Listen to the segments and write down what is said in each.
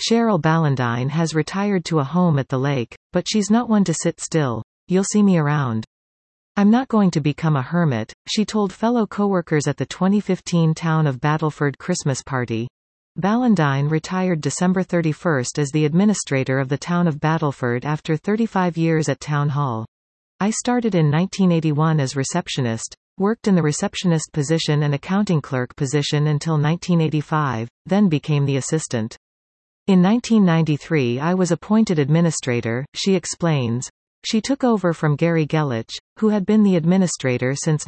Cheryl Ballantyne has retired to a home at the lake, but she's not one to sit still. You'll see me around. I'm not going to become a hermit, she told fellow coworkers at the 2015 Town of Battleford Christmas party. Ballantyne retired December 31 as the administrator of the Town of Battleford after 35 years at Town Hall. I started in 1981 as receptionist, worked in the receptionist position and accounting clerk position until 1985, then became the assistant. In 1993 I was appointed administrator, she explains. She took over from Gary Gelich, who had been the administrator since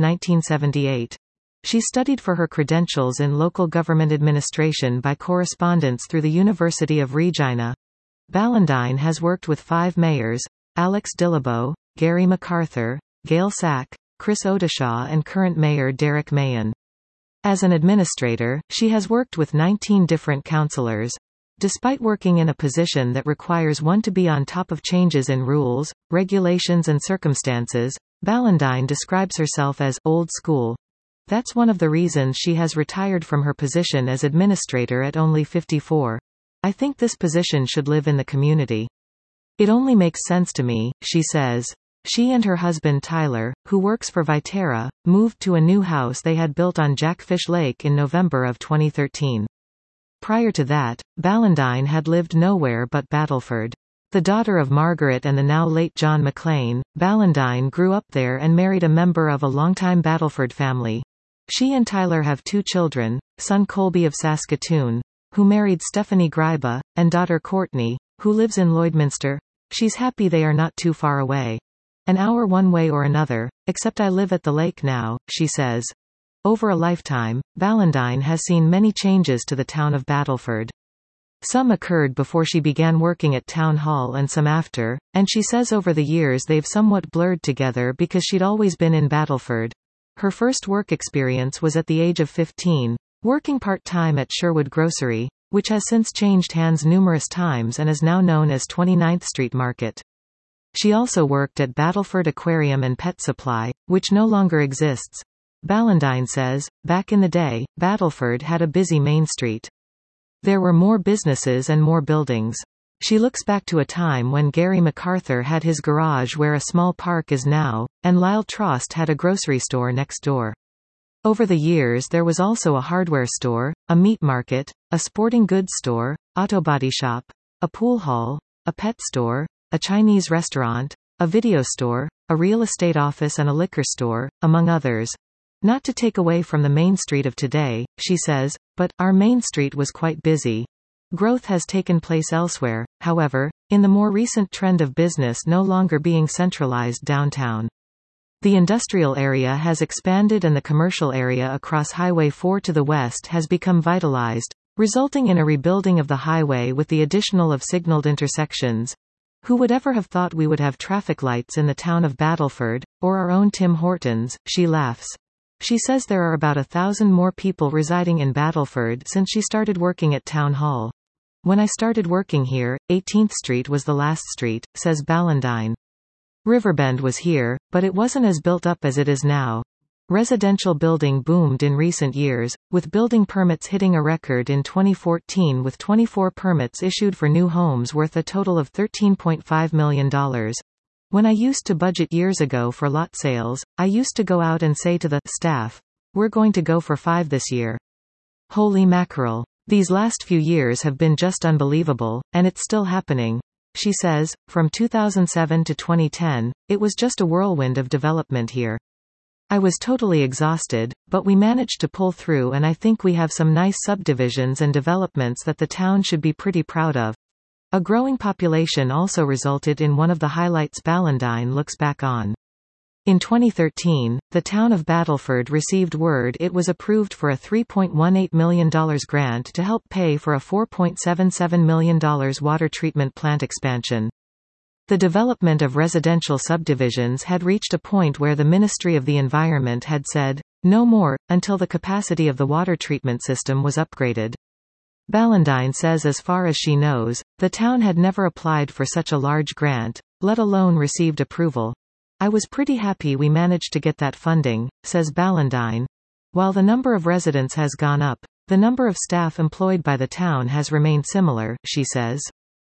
1978. She studied for her credentials in local government administration by correspondence through the University of Regina. Ballantyne has worked with 5 mayors, Alex Dillabo, Gary MacArthur, Gail Sack, Chris Odishaw and current mayor Derek Mahan. As an administrator, she has worked with 19 different councillors. Despite working in a position that requires one to be on top of changes in rules, regulations and circumstances, Ballantyne describes herself as old school. That's one of the reasons she has retired from her position as administrator at only 54. I think this position should live in the community. It only makes sense to me, she says. She and her husband Tyler, who works for Viterra, moved to a new house they had built on Jackfish Lake in November of 2013. Prior to that, Ballantyne had lived nowhere but Battleford. The daughter of Margaret and the now late John McLean, Ballantyne grew up there and married a member of a longtime Battleford family. She and Tyler have 2 children, son Colby of Saskatoon, who married Stephanie Gryba, and daughter Courtney, who lives in Lloydminster. She's happy they are not too far away. An hour one way or another, except I live at the lake now, she says. Over a lifetime, Ballantyne has seen many changes to the town of Battleford. Some occurred before she began working at Town Hall and some after, and she says over the years they've somewhat blurred together because she'd always been in Battleford. Her first work experience was at the age of 15, working part-time at Sherwood Grocery, which has since changed hands numerous times and is now known as 29th Street Market. She also worked at Battleford Aquarium and Pet Supply, which no longer exists. Ballantyne says, back in the day, Battleford had a busy main street. There were more businesses and more buildings. She looks back to a time when Gary MacArthur had his garage where a small park is now, and Lyle Trost had a grocery store next door. Over the years there was also a hardware store, a meat market, a sporting goods store, auto body shop, a pool hall, a pet store, a Chinese restaurant, a video store, a real estate office and a liquor store, among others. Not to take away from the main street of today, she says, but our main street was quite busy. Growth has taken place elsewhere, however, in the more recent trend of business no longer being centralized downtown. The industrial area has expanded and the commercial area across Highway 4 to the west has become vitalized, resulting in a rebuilding of the highway with the additional of signaled intersections. Who would ever have thought we would have traffic lights in the town of Battleford, or our own Tim Hortons, she laughs. She says there are about 1,000 more people residing in Battleford since she started working at Town Hall. When I started working here, 18th Street was the last street, says Ballantyne. Riverbend was here, but it wasn't as built up as it is now. Residential building boomed in recent years, with building permits hitting a record in 2014 with 24 permits issued for new homes worth a total of $13.5 million. When I used to budget years ago for lot sales, I used to go out and say to the staff, we're going to go for 5 this year. Holy mackerel. These last few years have been just unbelievable, and it's still happening. She says, from 2007 to 2010, it was just a whirlwind of development here. I was totally exhausted, but we managed to pull through and I think we have some nice subdivisions and developments that the town should be pretty proud of. A growing population also resulted in one of the highlights Ballantyne looks back on. In 2013, the town of Battleford received word it was approved for a $3.18 million grant to help pay for a $4.77 million water treatment plant expansion. The development of residential subdivisions had reached a point where the Ministry of the Environment had said, no more, until the capacity of the water treatment system was upgraded. Ballantyne says as far as she knows, the town had never applied for such a large grant, let alone received approval. I was pretty happy we managed to get that funding, says Ballantyne. While the number of residents has gone up, The number of staff employed by the town has remained similar, she says.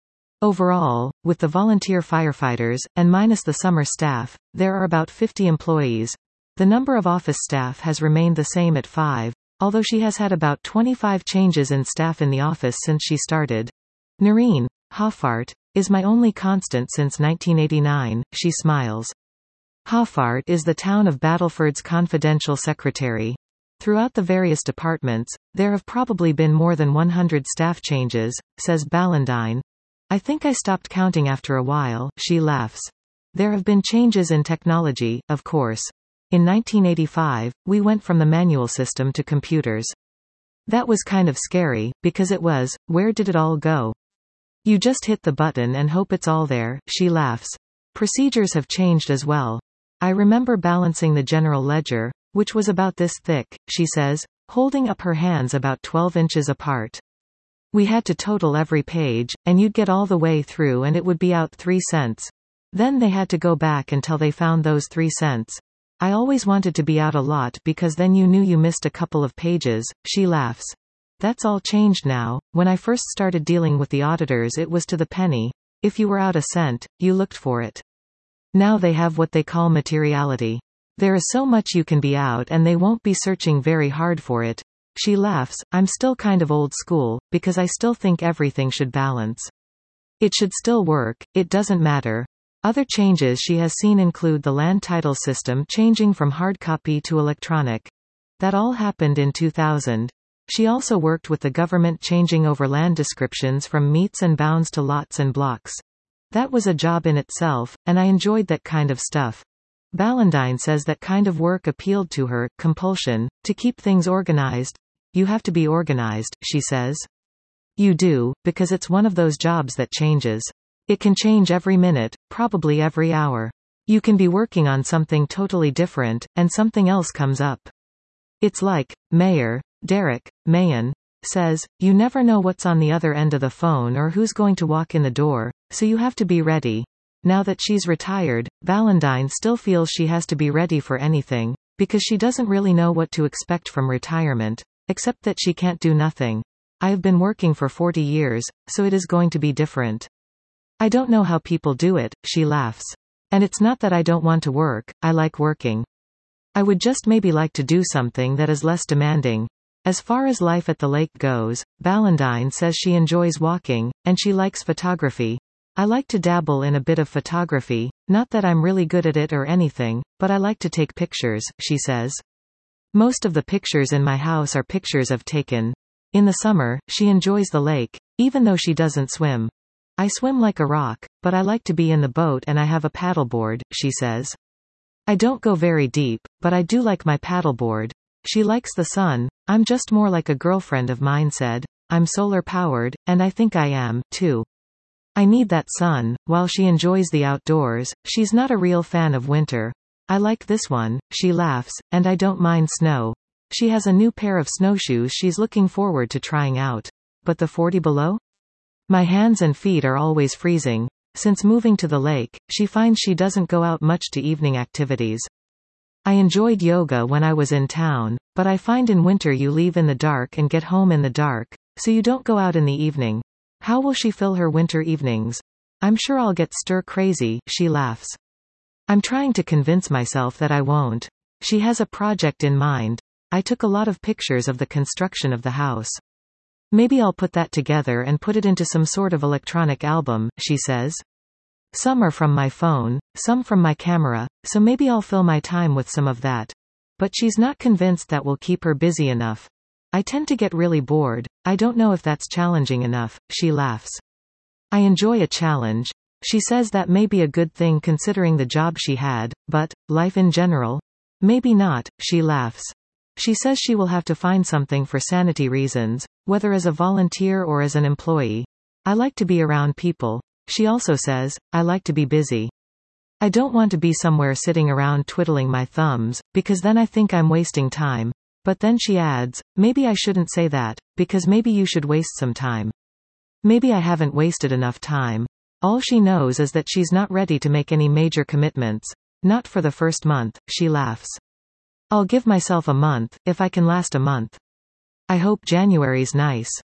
Overall, with the volunteer firefighters, and minus the summer staff, there are about 50 employees. The number of office staff has remained the same at 5, although she has had about 25 changes in staff in the office since she started. Noreen Hoffart is my only constant since 1989, she smiles. Hoffart is the town of Battleford's confidential secretary. Throughout the various departments, there have probably been more than 100 staff changes, says Ballandine. I think I stopped counting after a while, she laughs. There have been changes in technology, of course. In 1985, we went from the manual system to computers. That was kind of scary, because it was, where did it all go? You just hit the button and hope it's all there, she laughs. Procedures have changed as well. I remember balancing the general ledger, which was about this thick, she says, holding up her hands about 12 inches apart. We had to total every page, and you'd get all the way through and it would be out 3 cents. Then they had to go back until they found those 3 cents. I always wanted to be out a lot because then you knew you missed a couple of pages, she laughs. That's all changed now. When I first started dealing with the auditors it was to the penny. If you were out a cent, you looked for it. Now they have what they call materiality. There is so much you can be out and they won't be searching very hard for it. She laughs. I'm still kind of old school, because I still think everything should balance. It should still work, it doesn't matter. Other changes she has seen include the land title system changing from hard copy to electronic. That all happened in 2000. She also worked with the government changing over land descriptions from meets and bounds to lots and blocks. That was a job in itself, and I enjoyed that kind of stuff. Ballandine says that kind of work appealed to her. Compulsion, to keep things organized. You have to be organized, she says. You do, because it's one of those jobs that changes. It can change every minute, probably every hour. You can be working on something totally different, and something else comes up. It's like, Mayor Derek Mayan says, you never know what's on the other end of the phone or who's going to walk in the door, so you have to be ready. Now that she's retired, Ballandine still feels she has to be ready for anything, because she doesn't really know what to expect from retirement, except that she can't do nothing. I have been working for 40 years, so it is going to be different. I don't know how people do it, she laughs. And it's not that I don't want to work, I like working. I would just maybe like to do something that is less demanding. As far as life at the lake goes, Ballandine says she enjoys walking, and she likes photography. I like to dabble in a bit of photography, not that I'm really good at it or anything, but I like to take pictures, she says. Most of the pictures in my house are pictures I've taken. In the summer, she enjoys the lake, even though she doesn't swim. I swim like a rock, but I like to be in the boat and I have a paddleboard, she says. I don't go very deep, but I do like my paddleboard. She likes the sun. I'm just more like a girlfriend of mine said. I'm solar powered, and I think I am, too. I need that sun. While she enjoys the outdoors, she's not a real fan of winter. I like this one, she laughs, and I don't mind snow. She has a new pair of snowshoes she's looking forward to trying out. But the 40 below? My hands and feet are always freezing. Since moving to the lake, she finds she doesn't go out much to evening activities. I enjoyed yoga when I was in town, but I find in winter you leave in the dark and get home in the dark, so you don't go out in the evening. How will she fill her winter evenings? I'm sure I'll get stir crazy, she laughs. I'm trying to convince myself that I won't. She has a project in mind. I took a lot of pictures of the construction of the house. Maybe I'll put that together and put it into some sort of electronic album, she says. Some are from my phone, some from my camera, so maybe I'll fill my time with some of that. But she's not convinced that will keep her busy enough. I tend to get really bored. I don't know if that's challenging enough, she laughs. I enjoy a challenge. She says that may be a good thing considering the job she had, but, life in general? Maybe not, she laughs. She says she will have to find something for sanity reasons, whether as a volunteer or as an employee. I like to be around people. She also says, I like to be busy. I don't want to be somewhere sitting around twiddling my thumbs, because then I think I'm wasting time. But then she adds, maybe I shouldn't say that, because maybe you should waste some time. Maybe I haven't wasted enough time. All she knows is that she's not ready to make any major commitments. Not for the first month, she laughs. I'll give myself a month, if I can last a month. I hope January's nice.